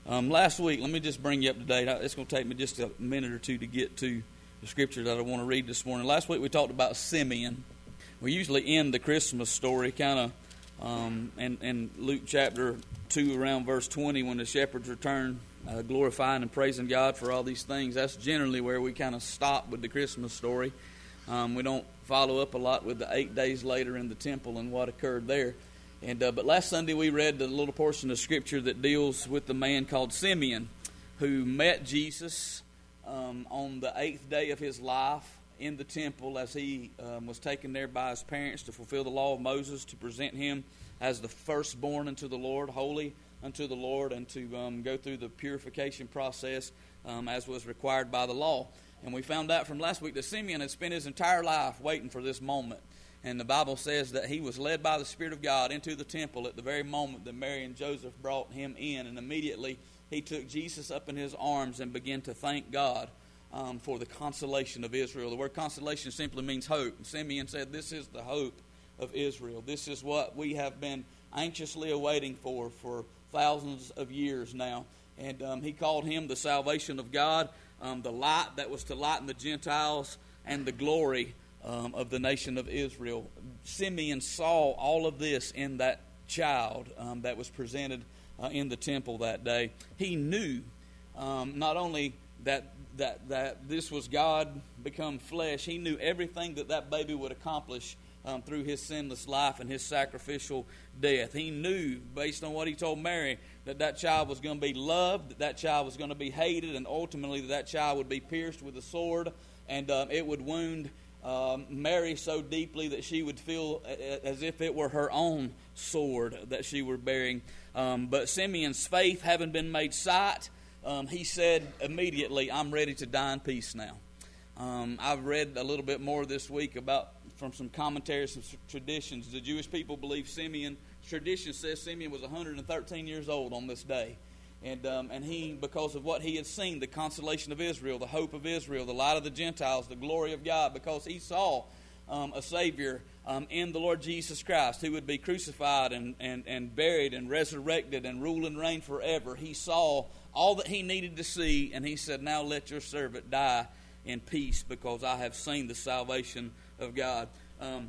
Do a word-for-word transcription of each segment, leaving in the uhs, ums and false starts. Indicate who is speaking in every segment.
Speaker 1: Um, last week, let me just bring you up to date. It's going to take me just a minute or two to get to the scripture that I want to read this morning. Last week we talked about Simeon. We usually end the Christmas story kind of um, in, in Luke chapter two around verse twenty when the shepherds return, uh, glorifying and praising God for all these things. That's generally where we kind of stop with the Christmas story. Um, we don't follow up a lot with the eight days later in the temple and what occurred there. And uh, but last Sunday we read the little portion of Scripture that deals with the man called Simeon who met Jesus um, on the eighth day of his life in the temple as he um, was taken there by his parents to fulfill the law of Moses, to present him as the firstborn unto the Lord, holy unto the Lord, and to um, go through the purification process um, as was required by the law. And we found out from last week that Simeon had spent his entire life waiting for this moment. And the Bible says that he was led by the Spirit of God into the temple at the very moment that Mary and Joseph brought him in. And immediately he took Jesus up in his arms and began to thank God um, for the consolation of Israel. The word consolation simply means hope. And Simeon said, this is the hope of Israel. This is what we have been anxiously awaiting for for thousands of years now. And um, he called him the salvation of God, um, the light that was to lighten the Gentiles, and the glory Um, of the nation of Israel. Simeon saw all of this in that child um, that was presented uh, in the temple that day. He knew um, not only that, that that this was God become flesh, he knew everything that that baby would accomplish um, through his sinless life and his sacrificial death. He knew, based on what he told Mary, that that child was going to be loved, that that child was going to be hated, and ultimately that that child would be pierced with a sword, and um, it would wound Um, Mary so deeply that she would feel as if it were her own sword that she were bearing. Um, but Simeon's faith having been made sight, um, he said immediately, I'm ready to die in peace now. Um, I've read a little bit more this week about from some commentaries, some traditions. The Jewish people believe Simeon, tradition says Simeon was one hundred thirteen years old on this day. And um, and he, because of what he had seen, the consolation of Israel, the hope of Israel, the light of the Gentiles, the glory of God, because he saw um, a Savior um, in the Lord Jesus Christ who would be crucified and, and, and buried and resurrected and rule and reign forever. He saw all that he needed to see, and he said, now let your servant die in peace because I have seen the salvation of God. Um,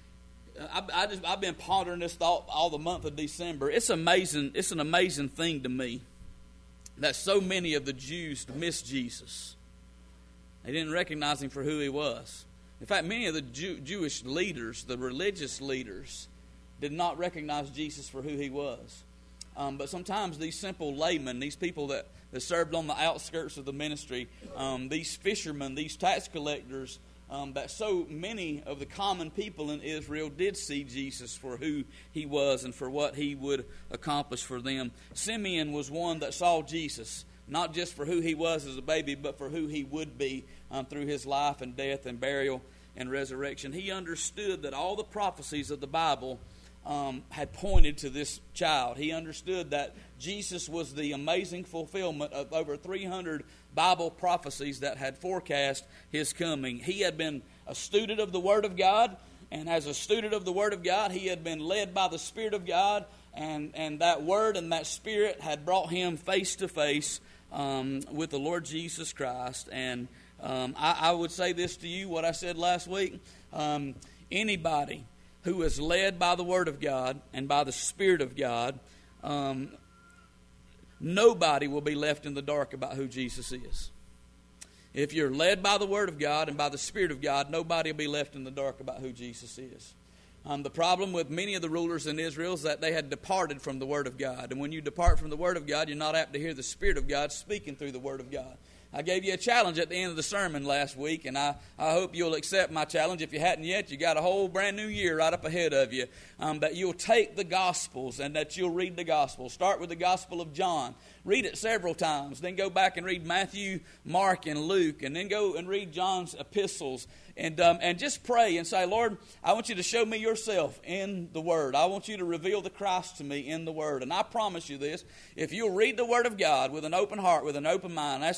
Speaker 1: I, I just, I've been pondering this thought all the month of December. It's amazing. It's an amazing thing to me that so many of the Jews missed Jesus. They didn't recognize him for who he was. In fact, many of the Jew, Jewish leaders, the religious leaders, did not recognize Jesus for who he was. Um, but sometimes these simple laymen, these people that, that served on the outskirts of the ministry, um, these fishermen, these tax collectors, Um, that so many of the common people in Israel did see Jesus for who he was and for what he would accomplish for them. Simeon was one that saw Jesus, not just for who he was as a baby, but for who he would be um, through his life and death and burial and resurrection. He understood that all the prophecies of the Bible um, had pointed to this child. He understood that Jesus was the amazing fulfillment of over three hundred Bible prophecies that had forecast his coming. He had been a student of the Word of God, and as a student of the Word of God, he had been led by the Spirit of God, and, and that Word and that Spirit had brought him face to face um, with the Lord Jesus Christ. And um, I, I would say this to you, what I said last week, um, anybody who is led by the Word of God and by the Spirit of God, um, nobody will be left in the dark about who Jesus is. If you're led by the Word of God and by the Spirit of God, nobody will be left in the dark about who Jesus is. Um, the problem with many of the rulers in Israel is that they had departed from the Word of God. And when you depart from the Word of God, you're not apt to hear the Spirit of God speaking through the Word of God. I gave you a challenge at the end of the sermon last week, and I, I hope you'll accept my challenge. If you hadn't yet, you got a whole brand new year right up ahead of you. Um, that you'll take the Gospels and that you'll read the Gospels. Start with the Gospel of John. Read it several times. Then go back and read Matthew, Mark, and Luke. And then go and read John's epistles. And um, and just pray and say, Lord, I want you to show me yourself in the Word. I want you to reveal the Christ to me in the Word. And I promise you this, if you'll read the Word of God with an open heart, with an open mind, ask the Spirit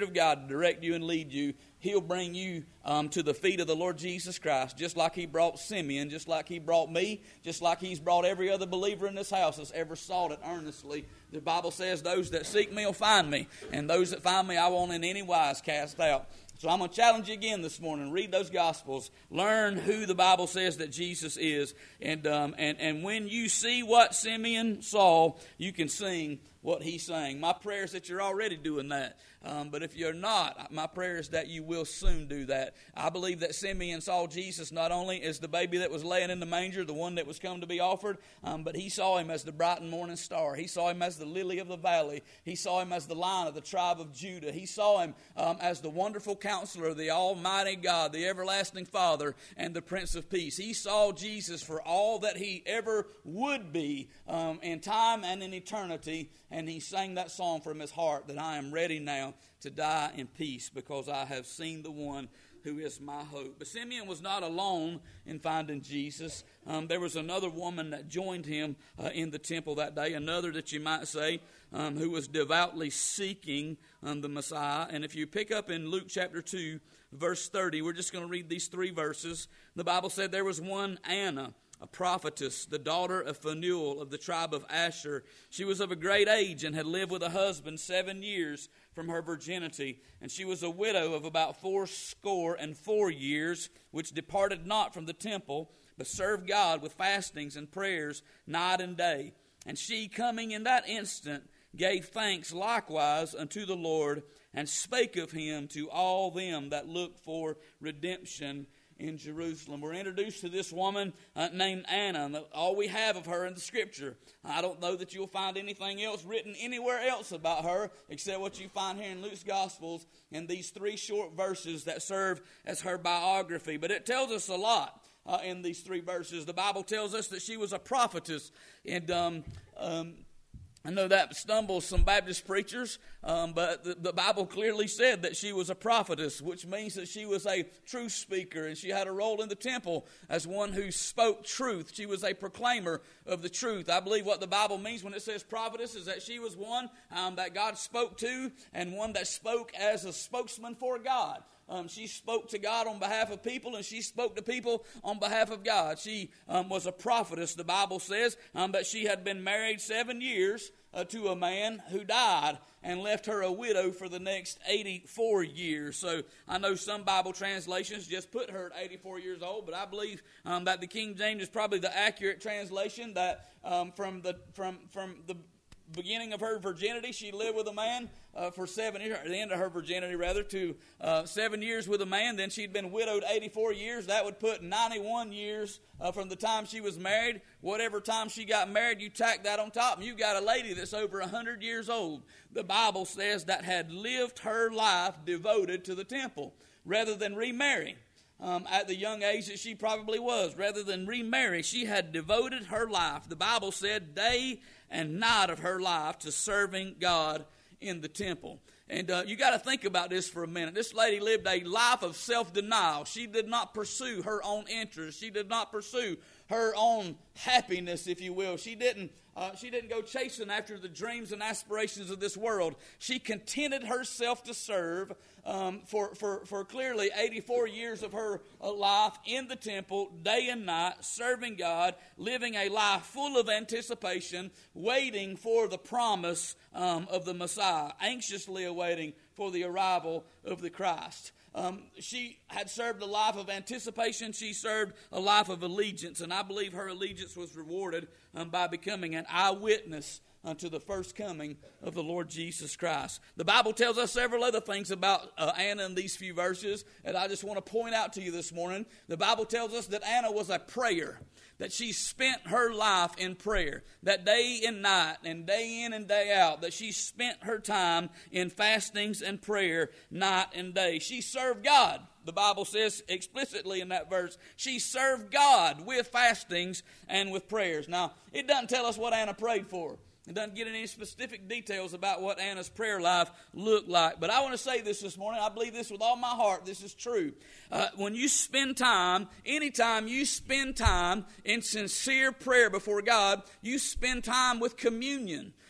Speaker 1: of God to direct you and lead you, He'll bring you um, to the feet of the Lord Jesus Christ, just like He brought Simeon, just like He brought me, just like He's brought every other believer in this house that's ever sought it earnestly. The Bible says, those that seek me will find me, and those that find me I won't in any wise cast out. So I'm going to challenge you again this morning. Read those Gospels. Learn who the Bible says that Jesus is. And um, and, and when you see what Simeon saw, you can sing what he sang. My prayer is that you're already doing that. Um, but if you're not, my prayer is that you will soon do that. I believe that Simeon saw Jesus not only as the baby that was laying in the manger, the one that was come to be offered, um, but he saw him as the bright and morning star. He saw him as the lily of the valley. He saw him as the Lion of the tribe of Judah. He saw him um, as the wonderful Counselor, the Almighty God, the everlasting Father, and the Prince of Peace. He saw Jesus for all that he ever would be um, in time and in eternity, and he sang that song from his heart, that I am ready now to die in peace because I have seen the one who is my hope. But Simeon was not alone in finding Jesus. Um, there was another woman that joined him uh, in the temple that day, another that you might say, um, who was devoutly seeking um, the Messiah. And if you pick up in Luke chapter two, verse thirty, we're just going to read these three verses. The Bible said there was one Anna, a prophetess, the daughter of Phanuel of the tribe of Asher. She was of a great age and had lived with a husband seven years from her virginity. And she was a widow of about fourscore and four years, which departed not from the temple, but served God with fastings and prayers night and day. And she, coming in that instant, gave thanks likewise unto the Lord, and spake of him to all them that looked for redemption in Jerusalem. We're introduced to this woman uh, named Anna. All we have of her in the Scripture. I don't know that you'll find anything else written anywhere else about her except what you find here in Luke's Gospels in these three short verses that serve as her biography. But it tells us a lot uh, in these three verses. The Bible tells us that she was a prophetess, and um, um, I know that stumbles some Baptist preachers, um, but the, the Bible clearly said that she was a prophetess, which means that she was a truth speaker, and she had a role in the temple as one who spoke truth. She was a proclaimer of the truth. I believe what the Bible means when it says prophetess is that she was one um, that God spoke to, and one that spoke as a spokesman for God. Um, she spoke to God on behalf of people, and she spoke to people on behalf of God. She um, was a prophetess. The Bible says um, that she had been married seven years uh, to a man who died and left her a widow for the next eighty-four years. So I know some Bible translations just put her at eighty-four years old, but I believe um, that the King James is probably the accurate translation, that um, from the from from the beginning of her virginity, she lived with a man uh, for seven years, at the end of her virginity, rather, to uh, seven years with a man. Then she'd been widowed eighty-four years. That would put ninety-one years uh, from the time she was married. Whatever time she got married, you tack that on top, and you've got a lady that's over one hundred years old. The Bible says that had lived her life devoted to the temple rather than remarrying. Um, at the young age that she probably was, rather than remarry, she had devoted her life, the Bible said, day and night of her life to serving God in the temple. And uh, you got to think about this for a minute. This lady lived a life of self-denial. She did not pursue her own interests. She did not pursue her own happiness, if you will. She didn't uh, she didn't go chasing after the dreams and aspirations of this world. She contented herself to serve um, for, for, for clearly eighty-four years of her uh, life in the temple, day and night, serving God, living a life full of anticipation, waiting for the promise um, of the Messiah, anxiously awaiting for the arrival of the Christ. Um, she had served a life of anticipation. She served a life of allegiance. And I believe her allegiance was rewarded um, by becoming an eyewitness unto the first coming of the Lord Jesus Christ. The Bible tells us several other things about uh, Anna in these few verses, and I just want to point out to you this morning. The Bible tells us that Anna was a prayer, that she spent her life in prayer, that day and night and day in and day out, that she spent her time in fastings and prayer night and day. She served God. The Bible says explicitly in that verse, she served God with fastings and with prayers. Now, it doesn't tell us what Anna prayed for. It doesn't get any specific details about what Anna's prayer life looked like. But I want to say this this morning. I believe this with all my heart. This is true. Uh, when you spend time, anytime you spend time in sincere prayer before God, you spend time with communion.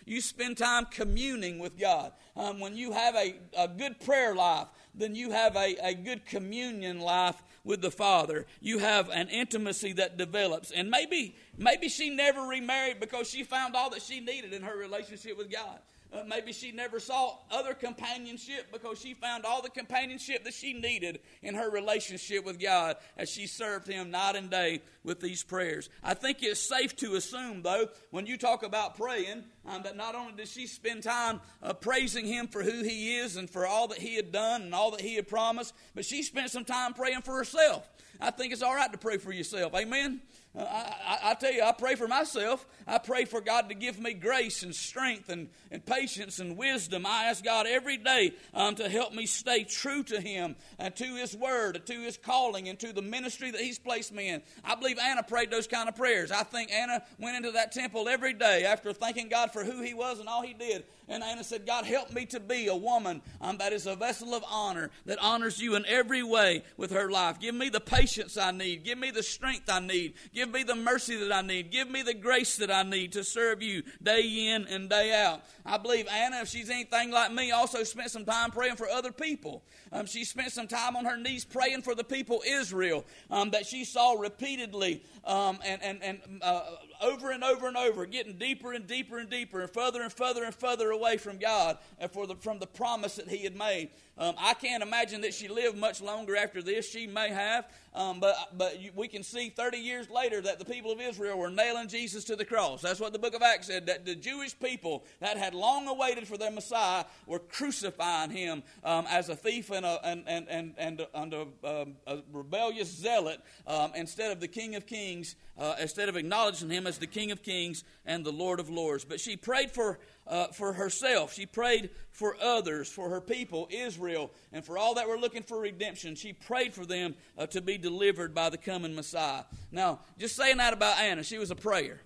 Speaker 1: You spend time communing with God. Um, when you have a, a good prayer life, then you have a, a good communion life with the Father. You have an intimacy that develops. And maybe, maybe she never remarried because she found all that she needed in her relationship with God. Uh, maybe she never sought other companionship because she found all the companionship that she needed in her relationship with God as she served Him night and day with these prayers. I think it's safe to assume, though, when you talk about praying, um, that not only did she spend time uh, praising Him for who He is and for all that He had done and all that He had promised, but she spent some time praying for herself. I think it's all right to pray for yourself. Amen? Uh, I, I, I tell you, I pray for myself. I pray for God to give me grace and strength and, and patience and wisdom. I ask God every day um, to help me stay true to Him and to His Word, to His calling, and to the ministry that He's placed me in. I believe Anna prayed those kind of prayers. I think Anna went into that temple every day after thanking God for who He was and all He did. And Anna said, God, help me to be a woman um, that is a vessel of honor, that honors You in every way with her life. Give me the patience I need. Give me the strength I need. Give me the mercy that I need. Give me the grace that I need to serve You day in and day out. I believe Anna, if she's anything like me, also spent some time praying for other people. Um, she spent some time on her knees praying for the people Israel um, that she saw repeatedly um, and, and, and uh, over and over and over, getting deeper and deeper and deeper and further and further and further away from God and for the, from the promise that He had made. Um, I can't imagine that she lived much longer after this. She may have, um, but but you, we can see thirty years later that the people of Israel were nailing Jesus to the cross. That's what the book of Acts said, that the Jewish people that had long awaited for their Messiah were crucifying Him um, as a thief and a, and, and, and, and, and a, um, a rebellious zealot um, instead of the King of Kings, uh, instead of acknowledging Him as the King of Kings and the Lord of Lords. But she prayed for Uh, for herself. She prayed for others, for her people, Israel, and for all that were looking for redemption. She prayed for them uh, to be delivered by the coming Messiah. Now, just saying that about Anna, she was a prayer.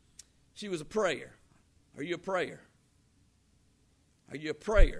Speaker 1: She was a prayer. Are you a prayer? Are you a prayer?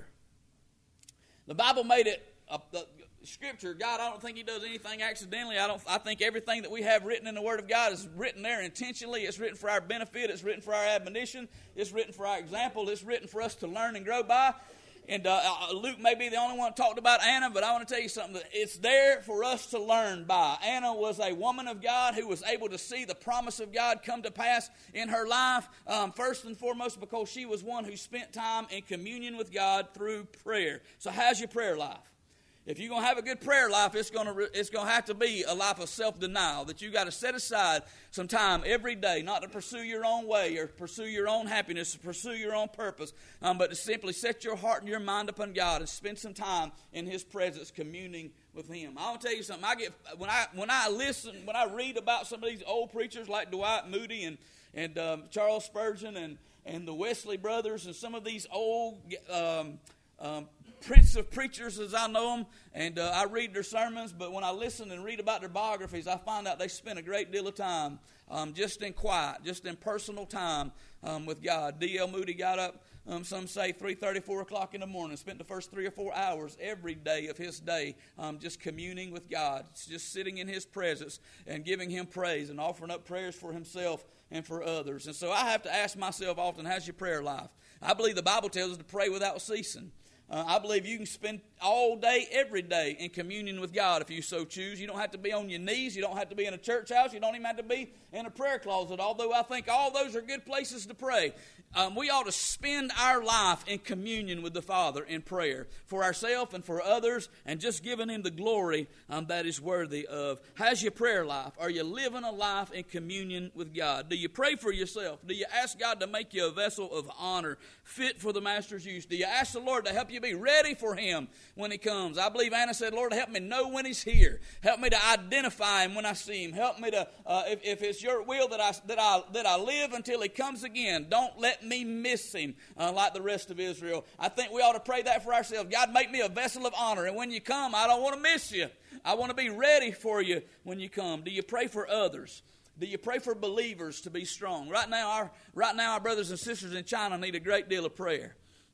Speaker 1: The Bible made it a, the Scripture. God, I don't think He does anything accidentally. I don't. I think everything that we have written in the Word of God is written there intentionally. It's written for our benefit. It's written for our admonition. It's written for our example. It's written for us to learn and grow by. And uh, Luke may be the only one that talked about Anna, but I want to tell you something. That it's there for us to learn by. Anna was a woman of God who was able to see the promise of God come to pass in her life, um, first and foremost because she was one who spent time in communion with God through prayer. So how's your prayer life? If you're going to have a good prayer life, it's going to it's going to have to be a life of self-denial, that you got to set aside some time every day, not to pursue your own way or pursue your own happiness or pursue your own purpose, um, but to simply set your heart and your mind upon God and spend some time in His presence communing with Him. I want to tell you something. I get when I when I listen, when I read about some of these old preachers like Dwight Moody and and um, Charles Spurgeon and and the Wesley brothers and some of these old um, um, prince of preachers as I know them, and uh, I read their sermons, but when I listen and read about their biographies, I find out they spent a great deal of time um, just in quiet, just in personal time um, with God. D L Moody got up, um, some say three thirty, four o'clock in the morning, spent the first three or four hours every day of his day um, just communing with God, just sitting in His presence and giving Him praise and offering up prayers for himself and for others. And so I have to ask myself often, how's your prayer life? I believe the Bible tells us to pray without ceasing. Uh, I believe you can spend all day, every day in communion with God if you so choose. You don't have to be on your knees. You don't have to be in a church house. You don't even have to be in a prayer closet, although I think all those are good places to pray. Um, we ought to spend our life in communion with the Father in prayer for ourselves and for others and just giving Him the glory um, that is worthy of. How's your prayer life? Are you living a life in communion with God? Do you pray for yourself? Do you ask God to make you a vessel of honor, fit for the Master's use? Do you ask the Lord to help you be ready for Him when He comes? I believe Anna said, Lord, help me know when He's here. Help me to identify Him when I see Him. Help me to, uh, if, if it's Your will that I, that, I, that I live until He comes again, don't let me miss Him uh, like the rest of Israel. I think we ought to pray that for ourselves. God, make me a vessel of honor, and when you come, I don't want to miss you. I want to be ready for you when you come. Do you pray for others? Do you pray for believers to be strong? Right now, our right now, our brothers and sisters in China need a great deal of prayer.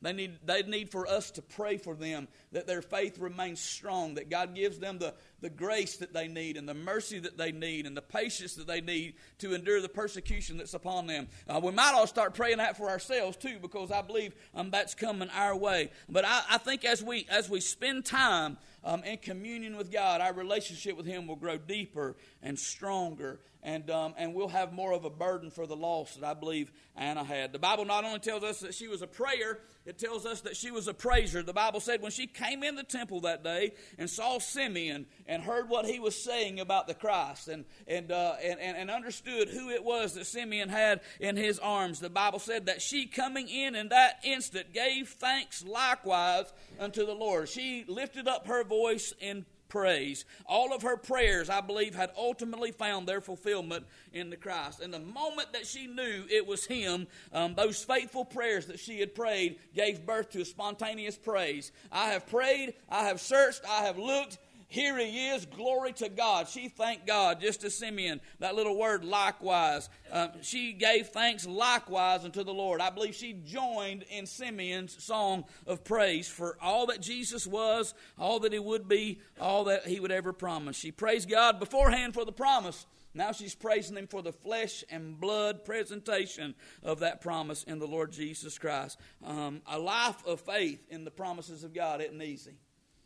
Speaker 1: They need, they need for us to pray for them, that their faith remains strong, that God gives them the, the grace that they need and the mercy that they need and the patience that they need to endure the persecution that's upon them. Uh, we might all start praying that for ourselves too, because I believe um, that's coming our way. But I, I think as we as we spend time um, in communion with God, our relationship with Him will grow deeper and stronger, and um, and we'll have more of a burden for the lost that I believe Anna had. The Bible not only tells us that she was a prayer, it tells us that she was a praiser. The Bible said when she came in the temple that day and saw Simeon and heard what he was saying about the Christ and and, uh, and and and understood who it was that Simeon had in his arms, the Bible said that she, coming in in that instant, gave thanks likewise unto the Lord. She lifted up her voice in praise. All of her prayers, I believe, had ultimately found their fulfillment in the Christ. And the moment that she knew it was Him, um, those faithful prayers that she had prayed gave birth to a spontaneous praise. I have prayed, I have searched, I have looked. Here He is, glory to God. She thanked God, just as Simeon, that little word likewise. Uh, she gave thanks likewise unto the Lord. I believe she joined in Simeon's song of praise for all that Jesus was, all that He would be, all that He would ever promise. She praised God beforehand for the promise. Now she's praising Him for the flesh and blood presentation of that promise in the Lord Jesus Christ. Um, a life of faith in the promises of God isn't easy.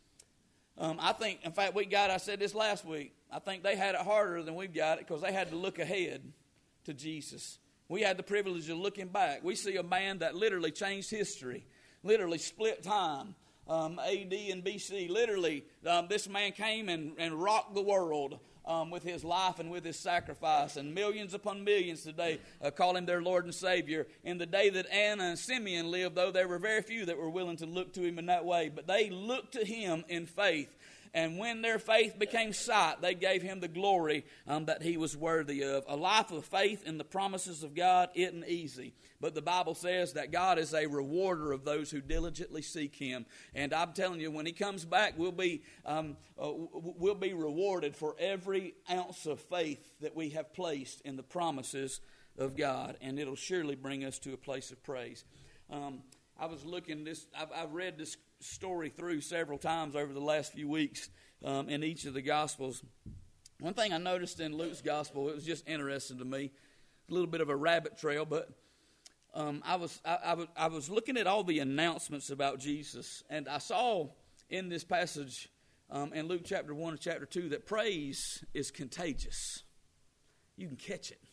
Speaker 1: Um, I think, in fact, we got, I said this last week, I think they had it harder than we've got it because they had to look ahead to Jesus. We had the privilege of looking back. We see a man that literally changed history, literally split time, um, A D and B C. Literally, um, this man came and, and rocked the world um, with his life and with his sacrifice. And millions upon millions today uh, call Him their Lord and Savior. In the day that Anna and Simeon lived, though, there were very few that were willing to look to Him in that way. But they looked to Him in faith. And when their faith became sight, they gave Him the glory um, that He was worthy of. A life of faith in the promises of God isn't easy. But the Bible says that God is a rewarder of those who diligently seek Him. And I'm telling you, when He comes back, we'll be, um, uh, we'll be rewarded for every ounce of faith that we have placed in the promises of God. And it'll surely bring us to a place of praise. Um, I was looking this, I've, I've read this story through several times over the last few weeks um, in each of the Gospels. One thing I noticed in Luke's Gospel, it was just interesting to me, a little bit of a rabbit trail, but um, I was I, I, was, I was looking at all the announcements about Jesus, and I saw in this passage um, in Luke chapter one and chapter two that praise is contagious. You can catch it.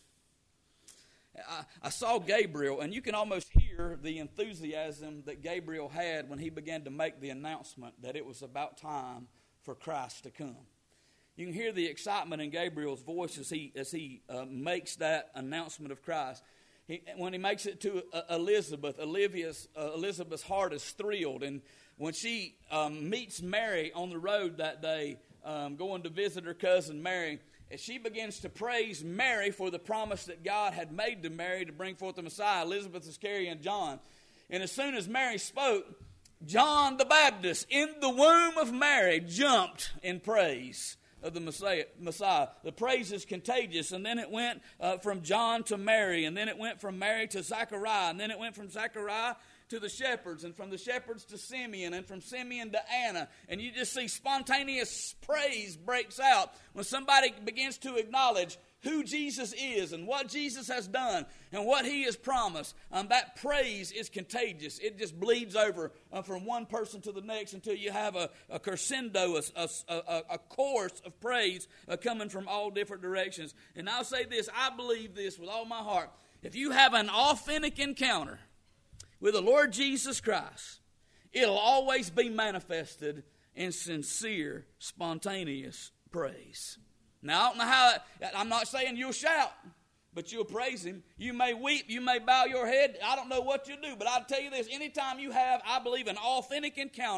Speaker 1: I, I saw Gabriel, and you can almost hear the enthusiasm that Gabriel had when he began to make the announcement that it was about time for Christ to come. You can hear the excitement in Gabriel's voice as he as he uh, makes that announcement of Christ. He, when he makes it to uh, Elizabeth, Olivia's, uh, Elizabeth's heart is thrilled, and when she um, meets Mary on the road that day, um, going to visit her cousin Mary, as she begins to praise Mary for the promise that God had made to Mary to bring forth the Messiah, Elizabeth is carrying John. And as soon as Mary spoke, John the Baptist in the womb of Mary jumped in praise of the Messiah. Messiah. The praise is contagious. And then it went uh, from John to Mary. And then it went from Mary to Zechariah. And then it went from Zechariah to the shepherds, and from the shepherds to Simeon, and from Simeon to Anna. And you just see spontaneous praise breaks out when somebody begins to acknowledge who Jesus is and what Jesus has done and what He has promised. Um, that praise is contagious. It just bleeds over uh, from one person to the next until you have a, a crescendo, a, a, a chorus of praise uh, coming from all different directions. And I'll say this, I believe this with all my heart. If you have an authentic encounter with the Lord Jesus Christ, it'll always be manifested in sincere, spontaneous praise. Now, I don't know how, I'm not saying you'll shout, but you'll praise Him. You may weep, you may bow your head. I don't know what you'll do, but I'll tell you this, anytime you have, I believe, an authentic encounter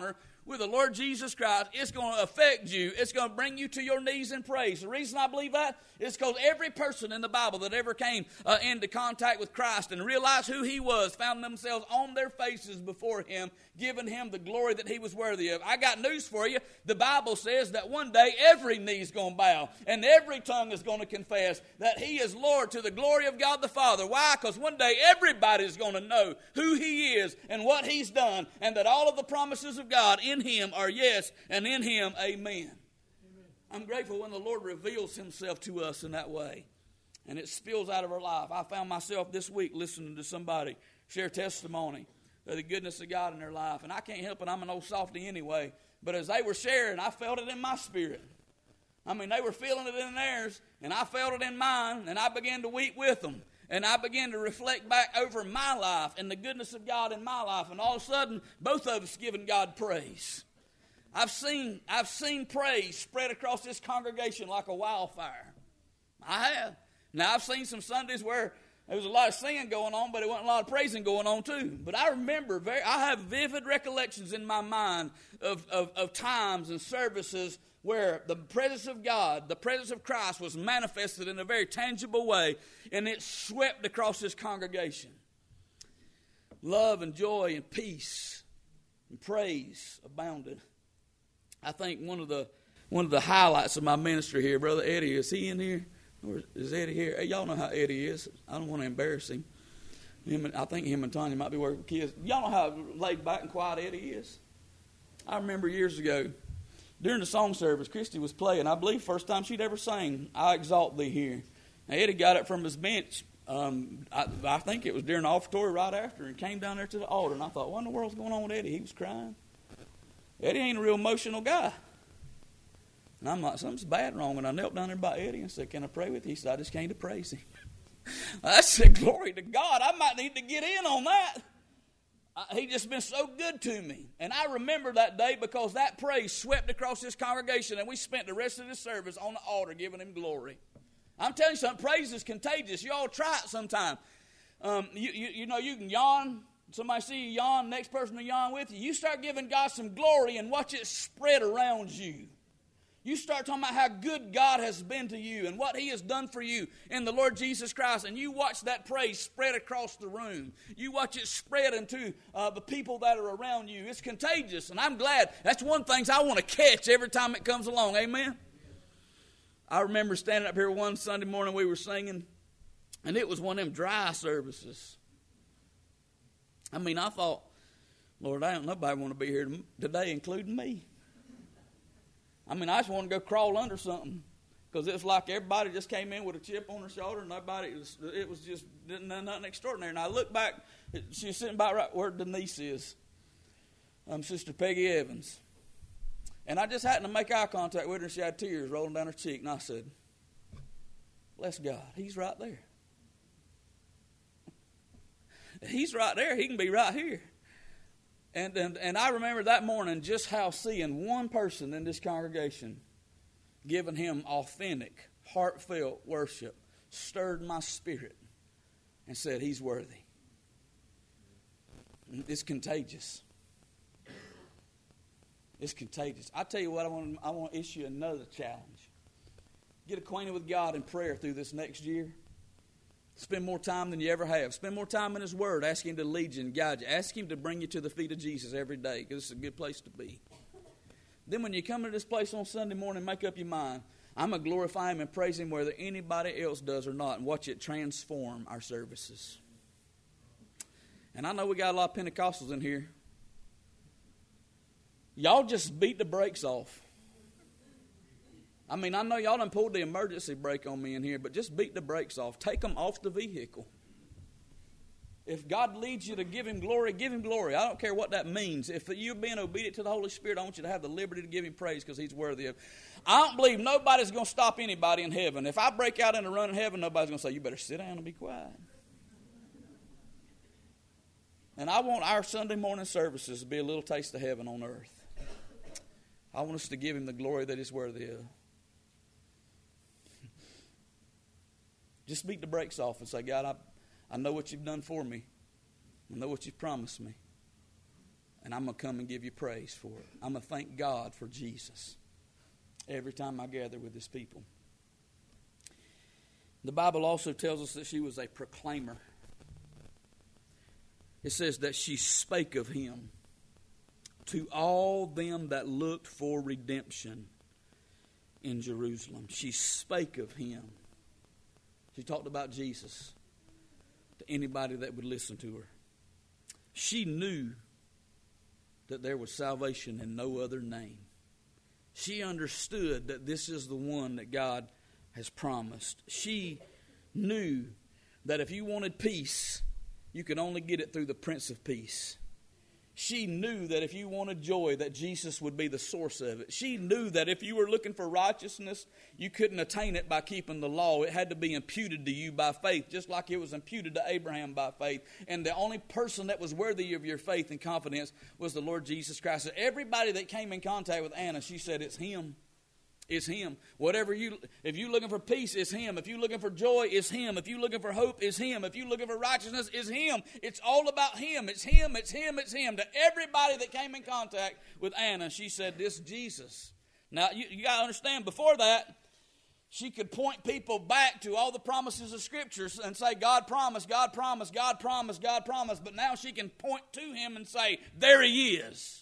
Speaker 1: with the Lord Jesus Christ, it's going to affect you. It's going to bring you to your knees in praise. The reason I believe that is because every person in the Bible that ever came uh, into contact with Christ and realized who he was found themselves on their faces before him, giving him the glory that he was worthy of. I got news for you. The Bible says that one day every knee is going to bow and every tongue is going to confess that he is Lord to the glory of God the Father. Why? Because one day everybody is going to know who he is and what he's done, and that all of the promises of God in him are yes, and in him, amen. Amen. I'm grateful when the Lord reveals himself to us in that way, and it spills out of our life. I found myself this week listening to somebody share testimony of the goodness of God in their life, and I can't help it. I'm an old softy anyway, but as they were sharing, I felt it in my spirit. I mean, they were feeling it in theirs, and I felt it in mine, and I began to weep with them. And I began to reflect back over my life and the goodness of God in my life. And all of a sudden, both of us giving God praise. I've seen, I've seen praise spread across this congregation like a wildfire. I have. Now, I've seen some Sundays where there was a lot of singing going on, but there wasn't a lot of praising going on too. But I remember, very, I have vivid recollections in my mind of, of, of times and services where the presence of God, the presence of Christ was manifested in a very tangible way, and it swept across this congregation. Love and joy and peace and praise abounded. I think one of the one of the highlights of my ministry here, Brother Eddie, is he in here? Or is Eddie here? Hey, y'all know how Eddie is. I don't want to embarrass him. him and, I think him and Tanya might be working with kids. Y'all know how laid back and quiet Eddie is? I remember years ago, during the song service, Christy was playing. I believe first time she'd ever sang, I Exalt Thee Here. Now, Eddie got up from his bench, um, I, I think it was during the offertory right after, and came down there to the altar. And I thought, what in the world's going on with Eddie? He was crying. Eddie ain't a real emotional guy. And I'm like, something's bad wrong. And I knelt down there by Eddie and said, can I pray with you? He said, I just came to praise him. I said, glory to God. I might need to get in on that. He just been so good to me. And I remember that day because that praise swept across this congregation, and we spent the rest of the service on the altar giving him glory. I'm telling you something, praise is contagious. You all try it sometime. Um, you, you, you know, you can yawn. Somebody see you yawn, next person to yawn with you. You start giving God some glory and watch it spread around you. You start talking about how good God has been to you and what he has done for you in the Lord Jesus Christ, and you watch that praise spread across the room. You watch it spread into uh, the people that are around you. It's contagious, and I'm glad. That's one of the things I want to catch every time it comes along. Amen? I remember standing up here one Sunday morning, we were singing, and it was one of them dry services. I mean, I thought, Lord, I don't nobody want to be here today, including me. I mean, I just want to go crawl under something because it was like everybody just came in with a chip on their shoulder, and nobody, it was, it was just nothing extraordinary. And I look back, she was sitting about right where Denise is, um, Sister Peggy Evans. And I just happened to make eye contact with her, and she had tears rolling down her cheek. And I said, bless God, he's right there. He's right there. He can be right here. And, and and I remember that morning just how seeing one person in this congregation giving him authentic, heartfelt worship stirred my spirit and said, he's worthy. It's contagious. It's contagious. I tell you what, I want, I want to issue another challenge. Get acquainted with God in prayer through this next year. Spend more time than you ever have. Spend more time in his word. Ask him to lead you and guide you. Ask him to bring you to the feet of Jesus every day, because it's a good place to be. Then when you come to this place on Sunday morning, make up your mind, I'm going to glorify him and praise him whether anybody else does or not, and watch it transform our services. And I know we got a lot of Pentecostals in here. Y'all just beat the brakes off. I mean, I know y'all done pulled the emergency brake on me in here, but just beat the brakes off. Take them off the vehicle. If God leads you to give him glory, give him glory. I don't care what that means. If you're being obedient to the Holy Spirit, I want you to have the liberty to give him praise because he's worthy of it. I don't believe nobody's going to stop anybody in heaven. If I break out in a run in heaven, nobody's going to say, you better sit down and be quiet. And I want our Sunday morning services to be a little taste of heaven on earth. I want us to give him the glory that he's worthy of. Just beat the brakes off and say, God, I, I know what you've done for me. I know what you've promised me. and I'm going to come and give you praise for it. I'm going to thank God for Jesus every time I gather with His people. The Bible also tells us that she was a proclaimer. It says that she spake of Him to all them that looked for redemption in Jerusalem. She spake of Him. She talked about Jesus to anybody that would listen to her. She knew that there was salvation in no other name. She understood that this is the one that God has promised. She knew that if you wanted peace, you could only get it through the Prince of Peace. She knew that if you wanted joy, that Jesus would be the source of it. She knew that if you were looking for righteousness, you couldn't attain it by keeping the law. It had to be imputed to you by faith, just like it was imputed to Abraham by faith. And the only person that was worthy of your faith and confidence was the Lord Jesus Christ. So everybody that came in contact with Anna, she said, it's Him. It's Him. Whatever you, if you're looking for peace, it's Him. If you're looking for joy, it's Him. If you're looking for hope, it's Him. If you're looking for righteousness, it's Him. It's all about Him. It's Him, it's Him, it's Him. To everybody that came in contact with Anna, she said, this Jesus. Now, you, you got to understand, before that, she could point people back to all the promises of Scriptures and say, God promised, God promised, God promised, God promised. But now she can point to Him and say, there He is.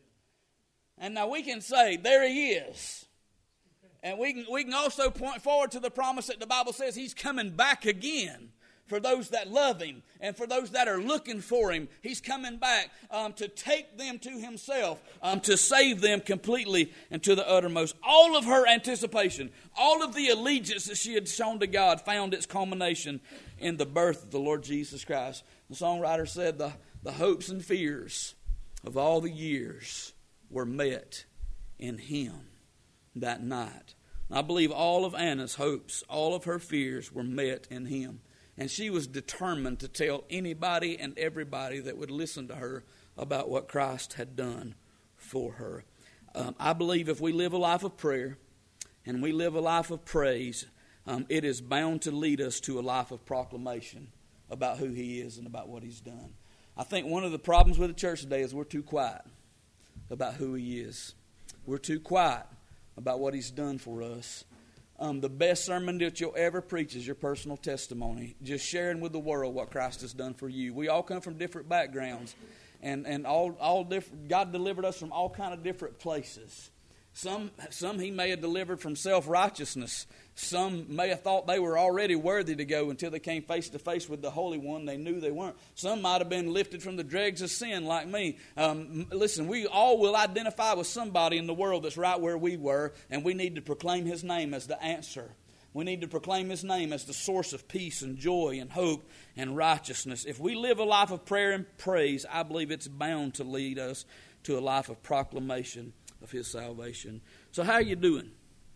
Speaker 1: And now we can say, there He is. And we can, we can also point forward to the promise that the Bible says He's coming back again for those that love Him and for those that are looking for Him. He's coming back um, to take them to Himself, um, to save them completely and to the uttermost. All of her anticipation, all of the allegiance that she had shown to God found its culmination in the birth of the Lord Jesus Christ. The songwriter said the, the hopes and fears of all the years were met in Him that night. I believe all of Anna's hopes, all of her fears were met in Him. And she was determined to tell anybody and everybody that would listen to her about what Christ had done for her. Um, I believe if we live a life of prayer and we live a life of praise, um, it is bound to lead us to a life of proclamation about who He is and about what He's done. I think one of the problems with the church today is we're too quiet about who He is. We're too quiet about what He's done for us. Um, the best sermon that you'll ever preach is your personal testimony, just sharing with the world what Christ has done for you. We all come from different backgrounds, and, and all all different. God delivered us from all kind of different places. Some some He may have delivered from self-righteousness. Some may have thought they were already worthy to go until they came face to face with the Holy One. They knew they weren't. Some might have been lifted from the dregs of sin like me. Um, listen, we all will identify with somebody in the world that's right where we were, and we need to proclaim His name as the answer. We need to proclaim His name as the source of peace and joy and hope and righteousness. If we live a life of prayer and praise, I believe it's bound to lead us to a life of proclamation of His salvation. So how are you doing?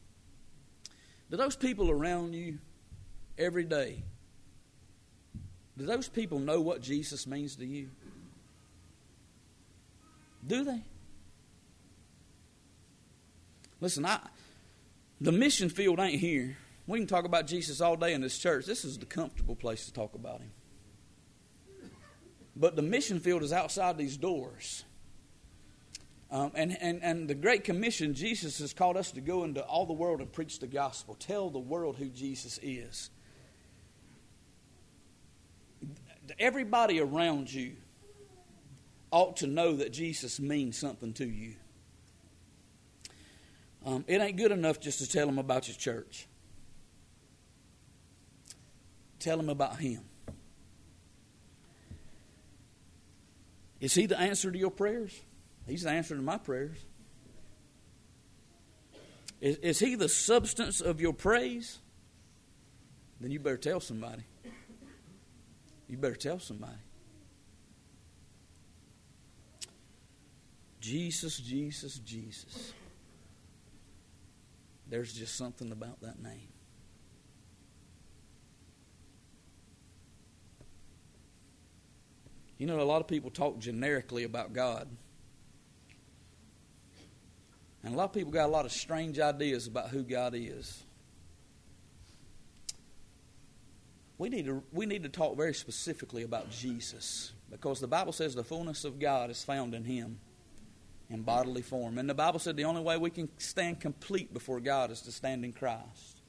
Speaker 1: Do those people around you every day, do those people know what Jesus means to you? Do they? Listen, I, the mission field ain't here. We can talk about Jesus all day in this church. This is the comfortable place to talk about Him. But the mission field is outside these doors. Um, and, and, and the Great Commission, Jesus has called us to go into all the world and preach the gospel. Tell the world who Jesus is. Everybody around you ought to know that Jesus means something to you. Um, it ain't good enough just to tell them about your church. Tell them about Him. Is He the answer to your prayers? He's the answer to my prayers. Is, is He the substance of your praise? Then you better tell somebody. You better tell somebody. Jesus, Jesus, Jesus. There's just something about that name. You know, a lot of people talk generically about God. And a lot of people got a lot of strange ideas about who God is. we need to we need to talk very specifically about Jesus, because the Bible says the fullness of God is found in Him in bodily form. And the Bible said the only way we can stand complete before God is to stand in Christ.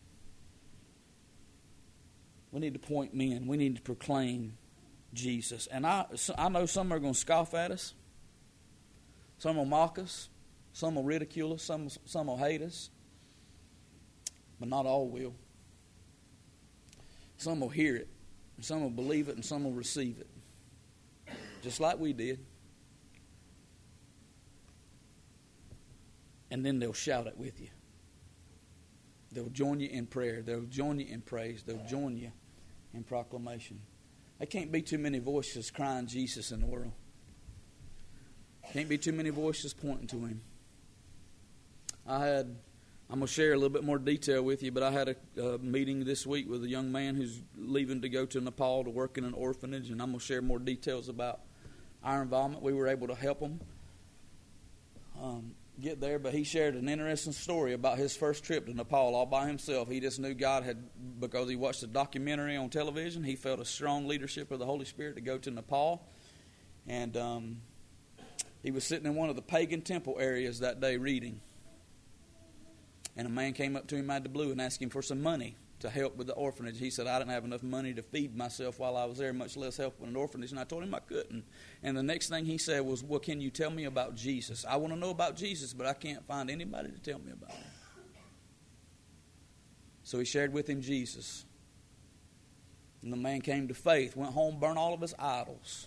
Speaker 1: We need to point men. We need to proclaim Jesus. And I, I know some are going to scoff at us. Some will mock us. Some will ridicule us. Some, some will hate us. But not all will. Some will hear it. And some will believe it. And some will receive it. Just like we did. And then they'll shout it with you. They'll join you in prayer. They'll join you in praise. They'll join you in proclamation. There can't be too many voices crying Jesus in the world. Can't be too many voices pointing to Him. I had, I'm going to share a little bit more detail with you, but I had a, a meeting this week with a young man who's leaving to go to Nepal to work in an orphanage, and I'm going to share more details about our involvement. We were able to help him um, get there, but he shared an interesting story about his first trip to Nepal all by himself. He just knew God had, because he watched a documentary on television, he felt a strong leadership of the Holy Spirit to go to Nepal. And um, he was sitting in one of the pagan temple areas that day reading. And a man came up to him out of the blue and asked him for some money to help with the orphanage. He said, I didn't have enough money to feed myself while I was there, much less help with an orphanage. And I told him I couldn't. And the next thing he said was, well, can you tell me about Jesus? I want to know about Jesus, but I can't find anybody to tell me about him. So he shared with him Jesus. And the man came to faith, went home, burned all of his idols.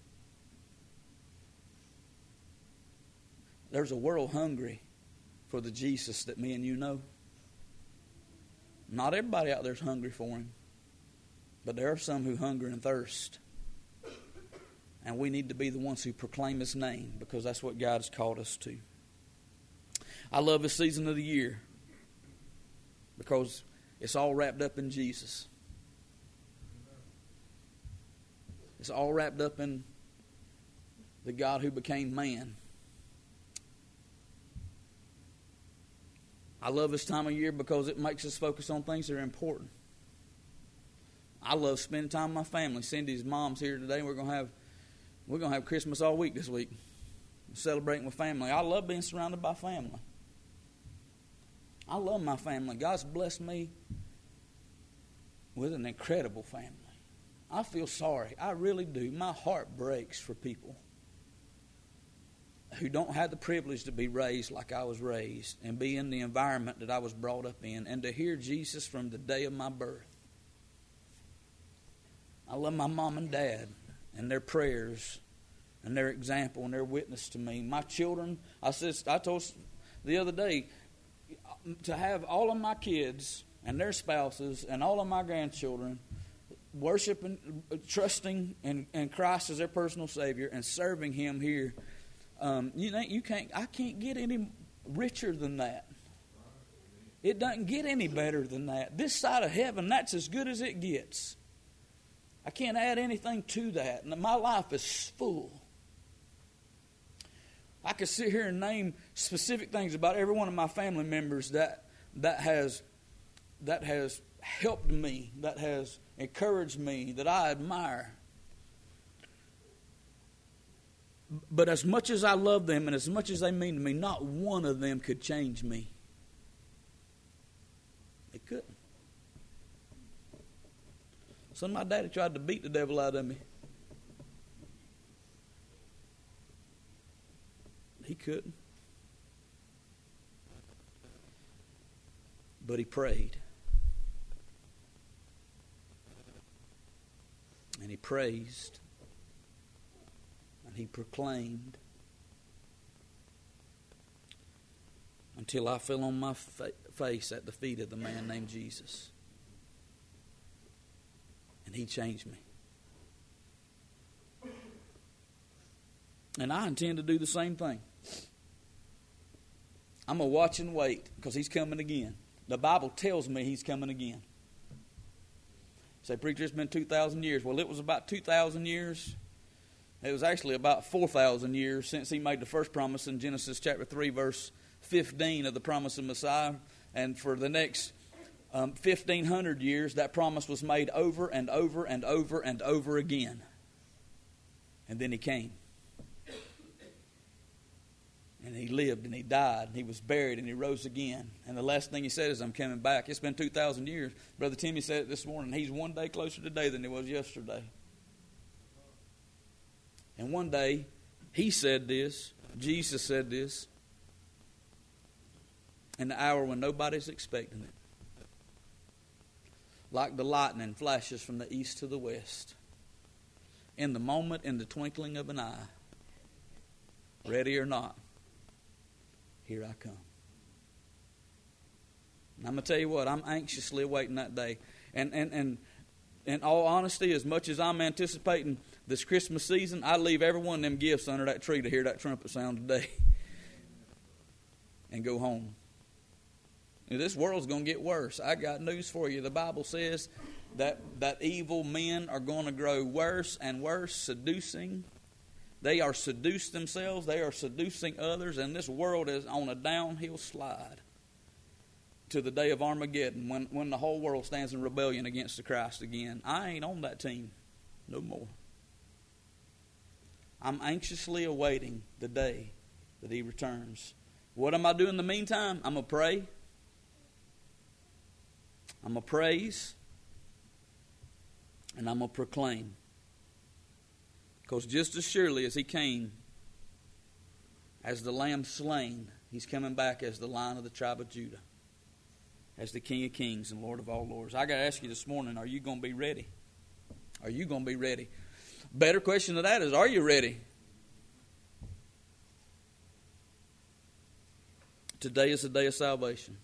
Speaker 1: There's a world hungry for the Jesus that me and you know. Not everybody out there is hungry for Him. But there are some who hunger and thirst. And we need to be the ones who proclaim His name, because that's what God has called us to. I love this season of the year because it's all wrapped up in Jesus. It's all wrapped up in the God who became man. I love this time of year because it makes us focus on things that are important. I love spending time with my family. Cindy's mom's here today. We're gonna have we're gonna have Christmas all week this week, celebrating with family. I love being surrounded by family. I love my family. God's blessed me with an incredible family. I feel sorry. I really do. My heart breaks for people who don't have the privilege to be raised like I was raised and be in the environment that I was brought up in, and to hear Jesus from the day of my birth. I love my mom and dad and their prayers and their example and their witness to me. My children, I said, I told the other day, to have all of my kids and their spouses and all of my grandchildren worshiping, trusting in, in Christ as their personal Savior and serving Him here. Um, you know, you can't. I can't get any richer than that. It doesn't get any better than that. This side of heaven, that's as good as it gets. I can't add anything to that. And my life is full. I could sit here and name specific things about every one of my family members that that has that has helped me, that has encouraged me, that I admire. But as much as I love them and as much as they mean to me, not one of them could change me. They couldn't. So my daddy tried to beat the devil out of me. He couldn't. But he prayed. And he praised. And he proclaimed until I fell on my fa- face at the feet of the man named Jesus. And he changed me. And I intend to do the same thing. I'm going to watch and wait because he's coming again. The Bible tells me he's coming again. Say, preacher, it's been two thousand years. Well, it was about two thousand years. It was actually about four thousand years since he made the first promise in Genesis chapter three, verse fifteen of the promise of Messiah. And for the next um, fifteen hundred years, that promise was made over and over and over and over again. And then he came. And he lived and he died and he was buried and he rose again. And the last thing he said is, I'm coming back. It's been two thousand years. Brother Timmy said it this morning. He's one day closer today than he was yesterday. And one day, he said this. Jesus said this. In the hour when nobody's expecting it. Like the lightning flashes from the east to the west. In the moment, in the twinkling of an eye. Ready or not. Here I come. And I'm going to tell you what, I'm anxiously awaiting that day. And, and, and in all honesty, as much as I'm anticipating this Christmas season, I leave every one of them gifts under that tree to hear that trumpet sound today. And go home. And this world's going to get worse. I got news for you. The Bible says that, that evil men are going to grow worse and worse, seducing. They are seduced themselves. They are seducing others. And this world is on a downhill slide to the day of Armageddon when, when the whole world stands in rebellion against the Christ again. I ain't on that team no more. I'm anxiously awaiting the day that he returns. What am I doing in the meantime? I'm going to pray. I'm going to praise. And I'm going to proclaim. Because just as surely as he came as the lamb slain, he's coming back as the Lion of the tribe of Judah, as the King of kings and Lord of all lords. I got to ask you this morning, are you going to be ready? Are you going to be ready? Better question to that is, are you ready? Today is the day of salvation.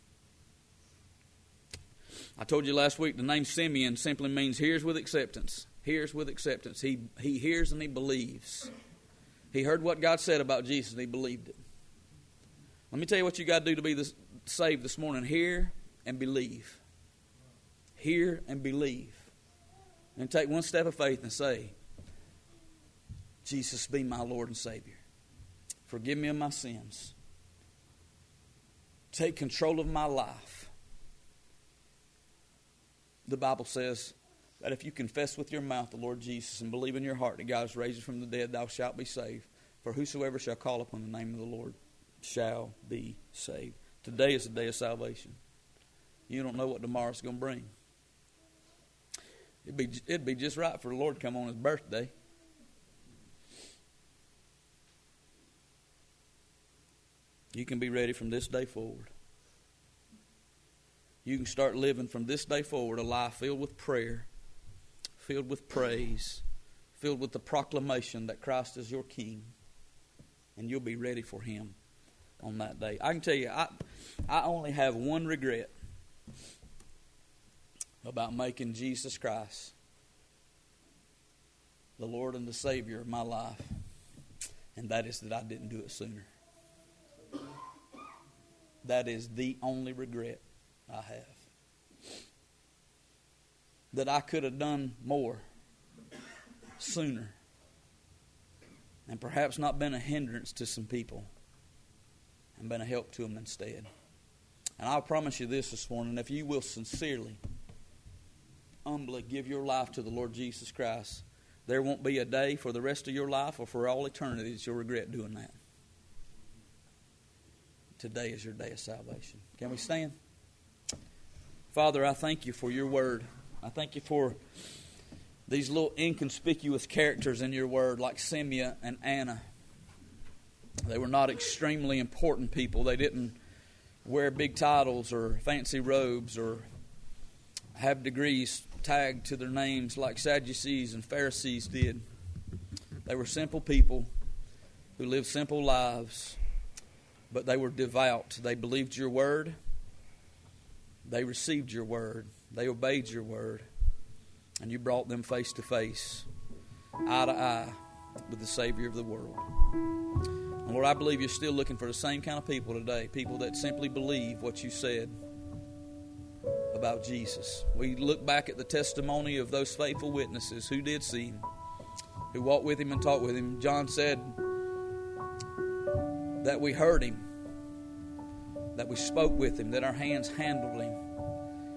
Speaker 1: I told you last week the name Simeon simply means hears with acceptance. Hears with acceptance. He he hears and he believes. He heard what God said about Jesus and he believed it. Let me tell you what you got to do to be this, saved this morning. Hear and believe. Hear and believe. And take one step of faith and say, Jesus, be my Lord and Savior. Forgive me of my sins. Take control of my life. The Bible says that if you confess with your mouth the Lord Jesus and believe in your heart that God is raised from the dead, thou shalt be saved. For whosoever shall call upon the name of the Lord shall be saved. Today is the day of salvation. You don't know what tomorrow's going to bring. It'd be, it'd be just right for the Lord to come on his birthday. You can be ready from this day forward. You can start living from this day forward a life filled with prayer, filled with praise, filled with the proclamation that Christ is your King. And you'll be ready for him on that day. I can tell you, I, I only have one regret about making Jesus Christ the Lord and the Savior of my life. And that is that I didn't do it sooner. That is the only regret I have. That I could have done more sooner. And perhaps not been a hindrance to some people. And been a help to them instead. And I'll promise you this this morning. If you will sincerely, humbly give your life to the Lord Jesus Christ, there won't be a day for the rest of your life or for all eternity that you'll regret doing that. Today is your day of salvation. Can we stand? Father, I thank you for your word. I thank you for these little inconspicuous characters in your word like Simeon and Anna. They were not extremely important people. They didn't wear big titles or fancy robes or have degrees tagged to their names like Sadducees and Pharisees did. They were simple people who lived simple lives, but they were devout. They believed your word. They received your word. They obeyed your word. And you brought them face to face, eye to eye, with the Savior of the world. And Lord, I believe you're still looking for the same kind of people today, people that simply believe what you said about Jesus. We look back at the testimony of those faithful witnesses who did see him, who walked with him and talked with him. John said that we heard him, that we spoke with him, that our hands handled him,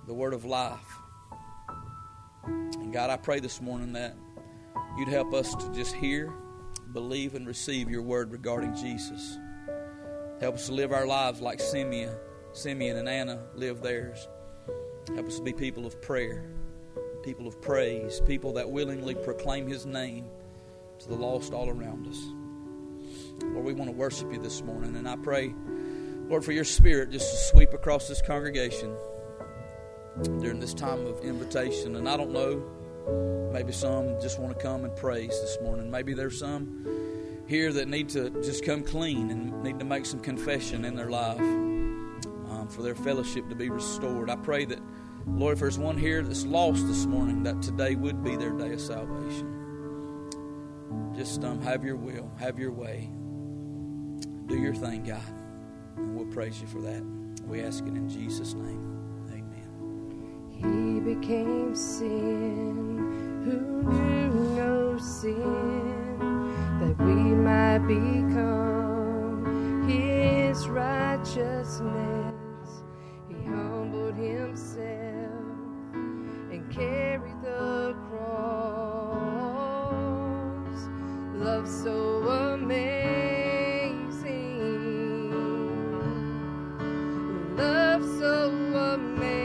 Speaker 1: the word of life. And God, I pray this morning that you'd help us to just hear, believe, and receive your word regarding Jesus. Help us to live our lives like Simeon, Simeon and Anna lived theirs. Help us to be people of prayer, people of praise, people that willingly proclaim his name to the lost all around us. Lord, we want to worship you this morning, and I pray, Lord, for your Spirit just to sweep across this congregation during this time of invitation. And I don't know, maybe some just want to come and praise this morning. Maybe there's some here that need to just come clean and need to make some confession in their life um, for their fellowship to be restored. I pray that, Lord, if there's one here that's lost this morning, that today would be their day of salvation. Just um, have your will, have your way. Do your thing, God. And we'll praise you for that. We ask it in Jesus' name.
Speaker 2: He became sin who knew no sin, that we might become his righteousness. He humbled himself and carried the cross. Love so amazing, love so amazing.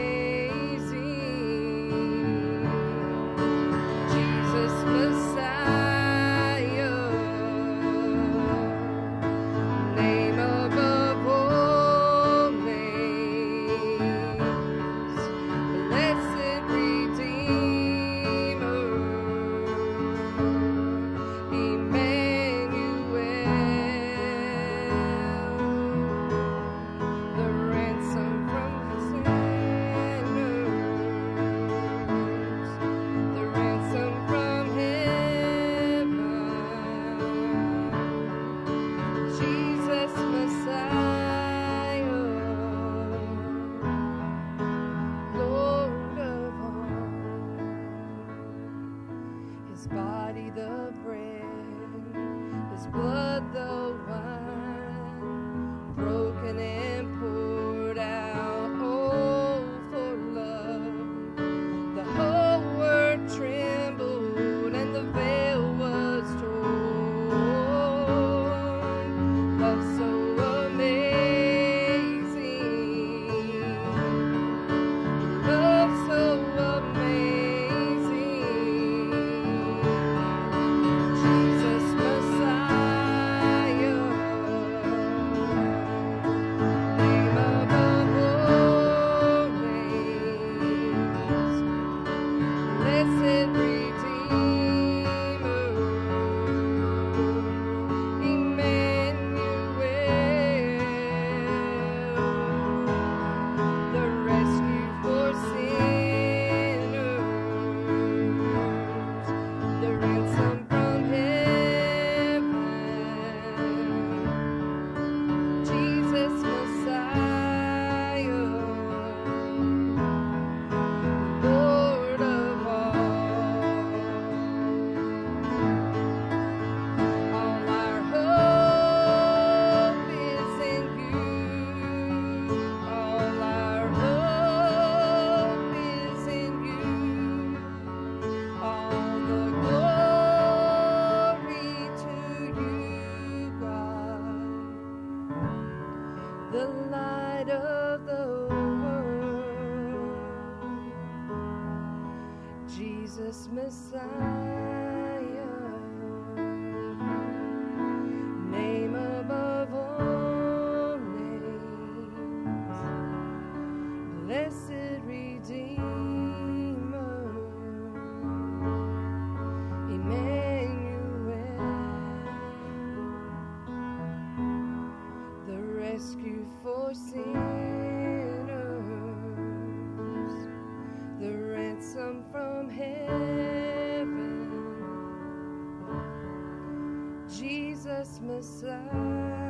Speaker 2: Jesus Messiah.